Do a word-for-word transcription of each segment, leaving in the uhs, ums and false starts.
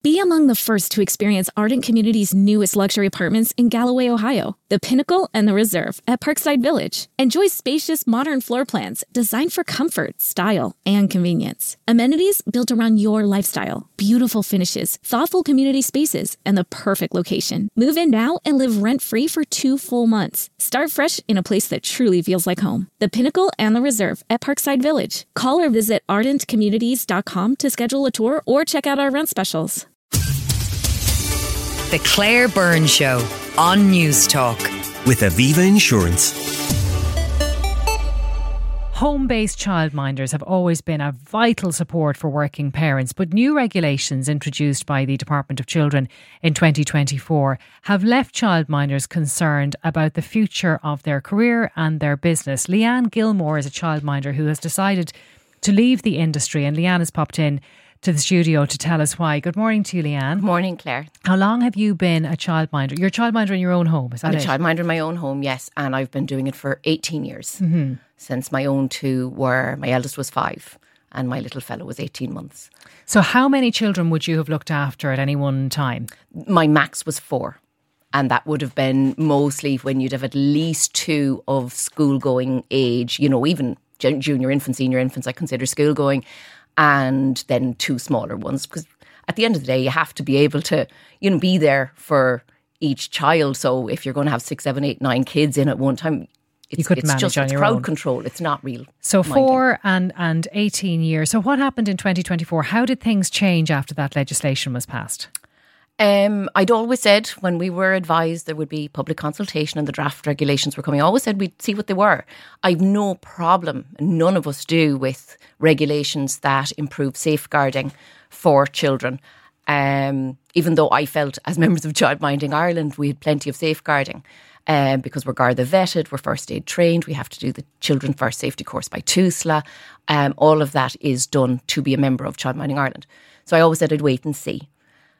Be among the first to experience Ardent Community's newest luxury apartments in Galloway, Ohio, the Pinnacle and the Reserve at Parkside Village. Enjoy spacious, modern floor plans designed for comfort, style, and convenience. Amenities built around your lifestyle, beautiful finishes, thoughtful community spaces, and the perfect location. Move in now and live rent-free for two full months. Start fresh in a place that truly feels like home. The Pinnacle and the Reserve at Parkside Village. Call or visit ardent communities dot com to schedule a tour or check out our rent specials. The Claire Byrne Show on News Talk. With Aviva Insurance. Home-based childminders have always been a vital support for working parents, but new regulations introduced by the Department of Children in twenty twenty-four have left childminders concerned about the future of their career and their business. Leanne Gilmore is a childminder who has decided to leave the industry, and Leanne has popped in to the studio to tell us why. Good morning to you, Leanne. Good morning, Claire. How long have you been a childminder? You're a childminder in your own home, is that I'm it? a childminder in my own home, yes, and I've been doing it for eighteen years. Mm-hmm. Since my own two were, my eldest was five and my little fellow was eighteen months. So how many children would you have looked after at any one time? My max was four. And that would have been mostly when you'd have at least two of school-going age, you know, even junior infants, senior infants, I consider school-going, and then two smaller ones. Because at the end of the day, you have to be able to, you know, be there for each child. So if you're going to have six, seven, eight, nine kids in at one time, it's, you couldn't it's manage just on it's your crowd own. control. It's not real. So minding. four and, and eighteen years. So what happened in twenty twenty-four? How did things change after that legislation was passed? Um, I'd always said when we were advised there would be public consultation and the draft regulations were coming, I always said we'd see what they were. I've no problem, none of us do, with regulations that improve safeguarding for children. Um, even though I felt as members of Childminding Ireland we had plenty of safeguarding. Um, because we're Garda vetted, we're first aid trained, we have to do the Children First Safety course by TUSLA. Um, all of that is done to be a member of Childminding Ireland. So I always said I'd wait and see.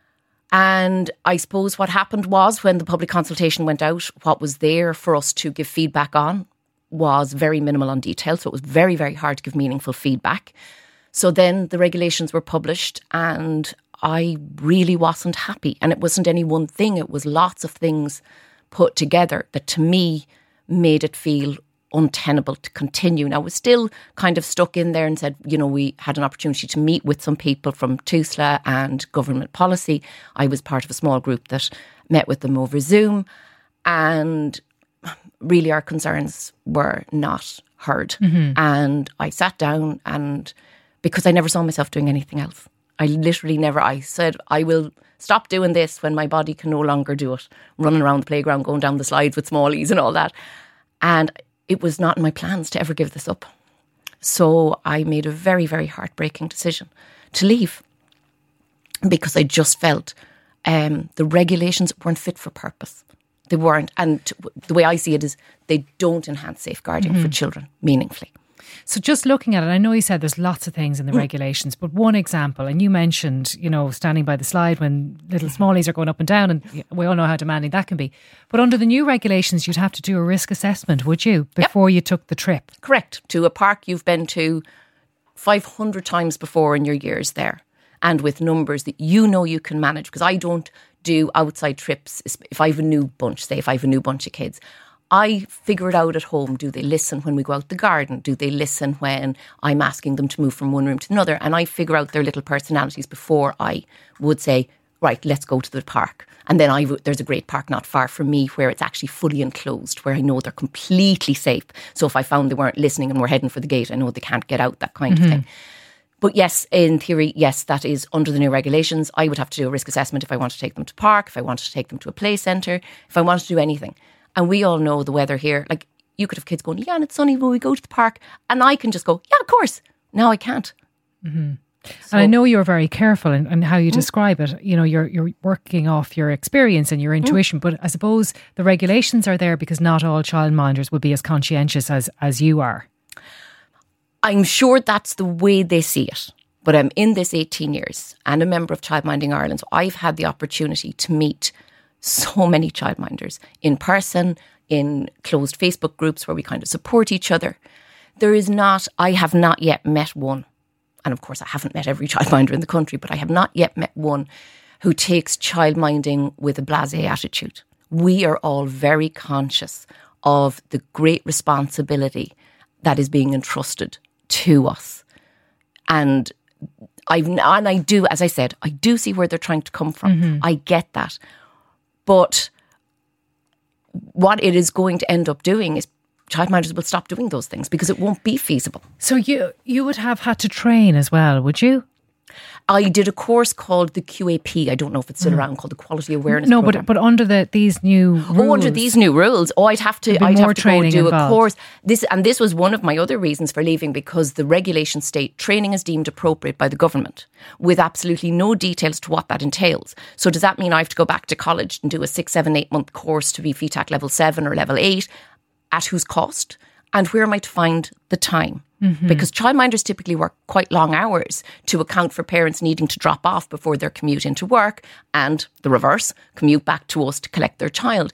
And I suppose what happened was when the public consultation went out, what was there for us to give feedback on was very minimal on detail. So it was very, very hard to give meaningful feedback. So then the regulations were published and I really wasn't happy. And it wasn't any one thing. It was lots of things put together that to me made it feel untenable to continue. Now, I was still kind of stuck in there and said, you know, we had an opportunity to meet with some people from TUSLA and government policy. I was part of a small group that met with them over Zoom, and really our concerns were not heard. Mm-hmm. And I sat down, and because I never saw myself doing anything else. I literally never, I said, I will stop doing this when my body can no longer do it. Running around the playground, going down the slides with smallies and all that. And it was not in my plans to ever give this up. So I made a very, very heartbreaking decision to leave because I just felt um, the regulations weren't fit for purpose. They weren't. And t- the way I see it is they don't enhance safeguarding mm-hmm. for children meaningfully. So just looking at it, I know you said there's lots of things in the mm. regulations, but one example, and you mentioned, you know, standing by the slide when little smallies are going up and down, and we all know how demanding that can be. But under the new regulations, you'd have to do a risk assessment, would you, before yep. you took the trip? Correct. To a park you've been to five hundred times before in your years there, and with numbers that you know you can manage. Because I don't do outside trips if I have a new bunch, say if I have a new bunch of kids. I figure it out at home. Do they listen when we go out the garden? Do they listen when I'm asking them to move from one room to another? And I figure out their little personalities before I would say, right, let's go to the park. And then I w- there's a great park not far from me where it's actually fully enclosed, where I know they're completely safe. So if I found they weren't listening and were heading for the gate, I know they can't get out, that kind mm-hmm. of thing. But yes, in theory, yes, that is under the new regulations. I would have to do a risk assessment if I want to take them to park, if I want to take them to a play centre, if I want to do anything. And we all know the weather here. Like, you could have kids going, Leanne, it's sunny, will we go to the park? And I can just go, yeah, of course. Now I can't. Mm-hmm. So, and I know you're very careful in, in how you mm. describe it. You know, you're you're working off your experience and your intuition. Mm. But I suppose the regulations are there because not all childminders will be as conscientious as, as you are. I'm sure that's the way they see it. But I'm in this eighteen years and a member of Childminding Ireland. So I've had the opportunity to meet so many childminders in person, in closed Facebook groups where we kind of support each other. There is not, I have not yet met one, and of course I haven't met every childminder in the country, but I have not yet met one who takes childminding with a blasé attitude. We are all very conscious of the great responsibility that is being entrusted to us. And I and I do, as I said, I do see where they're trying to come from. Mm-hmm. I get that. But what it is going to end up doing is childminders will stop doing those things because it won't be feasible. So you you would have had to train as well, would you? I did a course called the Q A P. I don't know if it's still mm. around, called the Quality Awareness No, Programme. but but under the these new rules. Oh, under these new rules. Oh, I'd have to, I'd have to go do involved. a course. This And this was one of my other reasons for leaving, because the regulation state training is deemed appropriate by the government with absolutely no details to what that entails. So does that mean I have to go back to college and do a six, seven, eight month course to be F E T A C level seven or level eight? At whose cost? And where am I to find the time? Mm-hmm. Because childminders typically work quite long hours to account for parents needing to drop off before their commute into work, and the reverse, commute back to us to collect their child.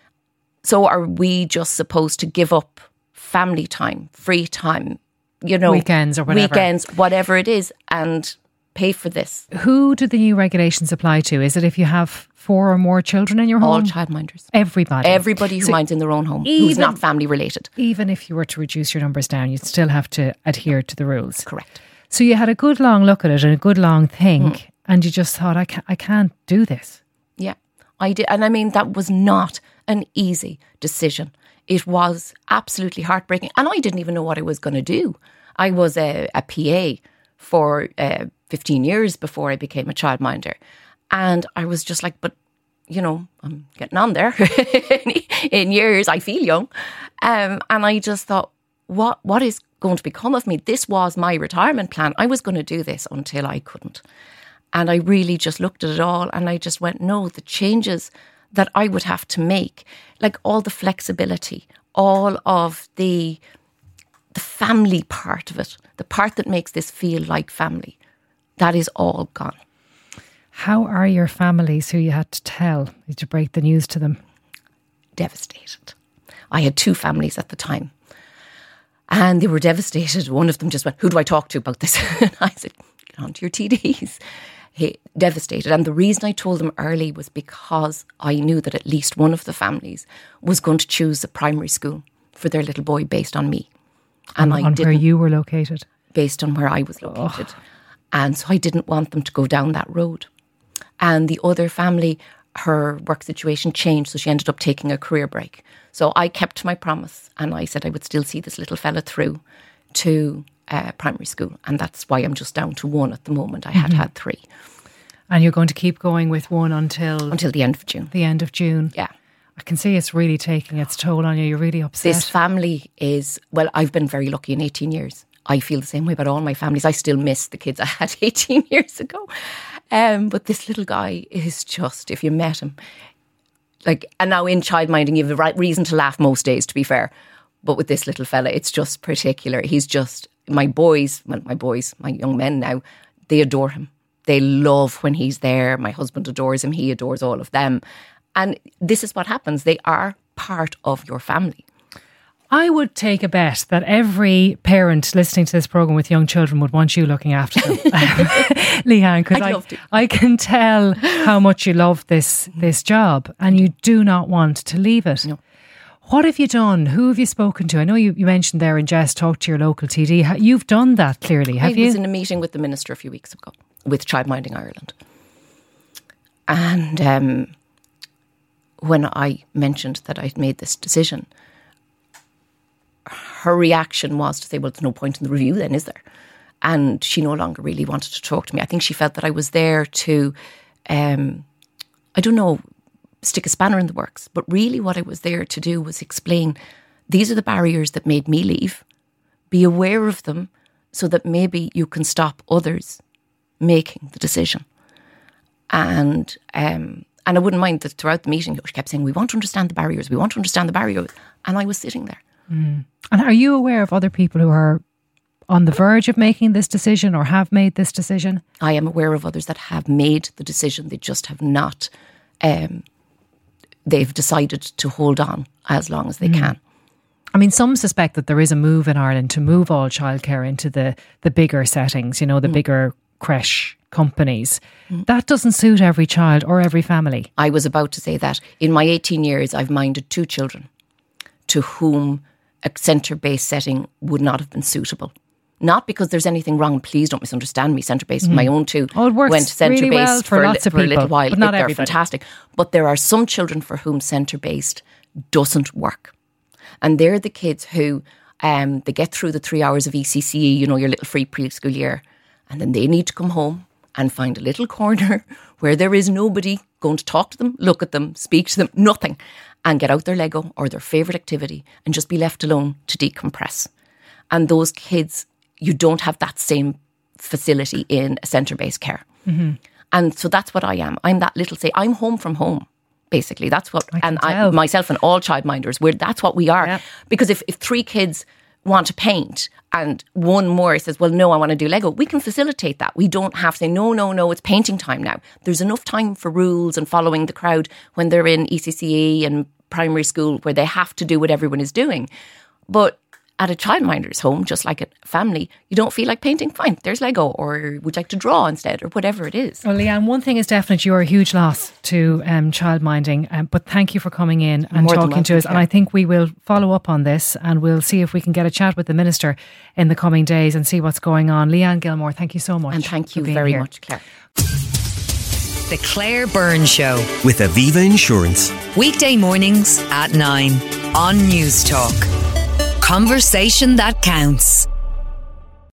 So are we just supposed to give up family time, free time, you know, weekends or whatever, weekends, whatever it is, and pay for this? Who do the new regulations apply to? Is it if you have four or more children in your home? All childminders. Everybody. Everybody who so minds in their own home, even, who's not family related. Even if you were to reduce your numbers down, you'd still have to adhere to the rules. Correct. So you had a good long look at it and a good long think, mm. and you just thought, I can't, I can't do this. Yeah, I did. And I mean, that was not an easy decision. It was absolutely heartbreaking. And I didn't even know what I was going to do. I was a, a P A for uh, fifteen years before I became a childminder. And I was just like, but, you know, I'm getting on there in years. I feel young. Um, and I just thought, what what is going to become of me? This was my retirement plan. I was going to do this until I couldn't. And I really just looked at it all and I just went, no, the changes that I would have to make, like all the flexibility, all of the the family part of it, the part that makes this feel like family, that is all gone. How are your families who you had to tell? Did you break the news to them? Devastated. I had two families at the time and they were devastated. One of them just went, who do I talk to about this? And I said, get on to your T Ds. He, devastated. And the reason I told them early was because I knew that at least one of the families was going to choose a primary school for their little boy based on me. And on, I on where you were located? Based on where I was located. Oh. And so I didn't want them to go down that road. And the other family, her work situation changed, so she ended up taking a career break. So I kept my promise and I said I would still see this little fella through to uh, primary school. And that's why I'm just down to one at the moment. I had mm-hmm. had three. And you're going to keep going with one until... Until the end of June. The end of June. Yeah. I can see it's really taking its toll on you. You're really upset. This family is... Well, I've been very lucky in eighteen years. I feel the same way about all my families. I still miss the kids I had eighteen years ago. Um, but this little guy is just, if you met him, like, and now in childminding, you have a right reason to laugh most days, to be fair. But with this little fella, it's just particular. He's just, my boys, well, my boys, my young men now, they adore him. They love when he's there. My husband adores him. He adores all of them. And this is what happens. They are part of your family. I would take a bet that every parent listening to this programme with young children would want you looking after them. Leanne, because I, I can tell how much you love this this job and you do not want to leave it. No. What have you done? Who have you spoken to? I know you, you mentioned there in jest, talk to your local T D. You've done that clearly, have I you? I was in a meeting with the Minister a few weeks ago with Childminding Ireland. And um, when I mentioned that I'd made this decision, her reaction was to say, well, there's no point in the review then, is there? And she no longer really wanted to talk to me. I think she felt that I was there to, um, I don't know, stick a spanner in the works. But really what I was there to do was explain, these are the barriers that made me leave. Be aware of them so that maybe you can stop others making the decision. And um, and I wouldn't mind that throughout the meeting, she kept saying, we want to understand the barriers, we want to understand the barriers. And I was sitting there. Mm. And are you aware of other people who are on the verge of making this decision or have made this decision? I am aware of others that have made the decision. They just have not, um, they've decided to hold on as long as they mm. can. I mean, some suspect that there is a move in Ireland to move all childcare into the, the bigger settings, you know, the mm. bigger creche companies. Mm. That doesn't suit every child or every family. I was about to say that. In my eighteen years, I've minded two children to whom a centre-based setting would not have been suitable. Not because there's anything wrong, please don't misunderstand me, centre-based, mm. my own two oh, it works went centre-based really well for, for, lots a, of for people, a little while. But not They're everybody. fantastic. But there are some children for whom centre-based doesn't work. And they're the kids who um, they get through the three hours of E C C E, you know, your little free preschool year, and then they need to come home and find a little corner where there is nobody going to talk to them, look at them, speak to them, nothing, and get out their Lego or their favourite activity and just be left alone to decompress. And those kids, you don't have that same facility in a centre-based care. Mm-hmm. And so that's what I am. I'm that little, say, I'm home from home. Basically, that's what, I and I, myself and all childminders, we're, that's what we are. Yep. Because if, if three kids want to paint and one more says, well, no, I want to do Lego, we can facilitate that. We don't have to say, no, no, no, it's painting time now. There's enough time for rules and following the crowd when they're in E C C E and primary school where they have to do what everyone is doing. But at a childminder's home, just like a family, you don't feel like painting, fine, there's Lego, or would you like to draw instead, or whatever it is. Well, Leanne, one thing is definite, you're a huge loss to um, childminding, um, but thank you for coming in and More talking to us. And I think we will follow up on this and we'll see if we can get a chat with the Minister in the coming days and see what's going on. Leanne Gilmore, thank you so much. And thank you very here. much, Claire. The Claire Byrne Show. With Aviva Insurance. Weekday mornings at nine on News Talk. Conversation that counts.